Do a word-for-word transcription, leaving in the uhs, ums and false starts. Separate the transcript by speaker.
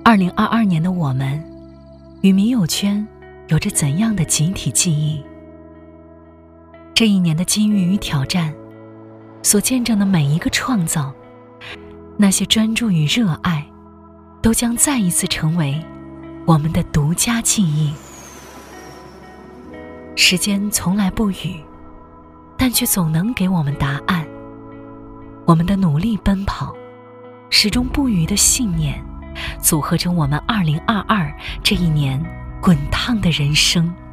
Speaker 1: 二零二二年的我们与民友圈有着怎样的集体记忆？这一年的机遇与挑战所见证的每一个创造，那些专注与热爱，都将再一次成为我们的独家记忆。时间从来不语，但却总能给我们答案。我们的努力奔跑，始终不渝的信念，组合成我们二零二二这一年滚烫的人生。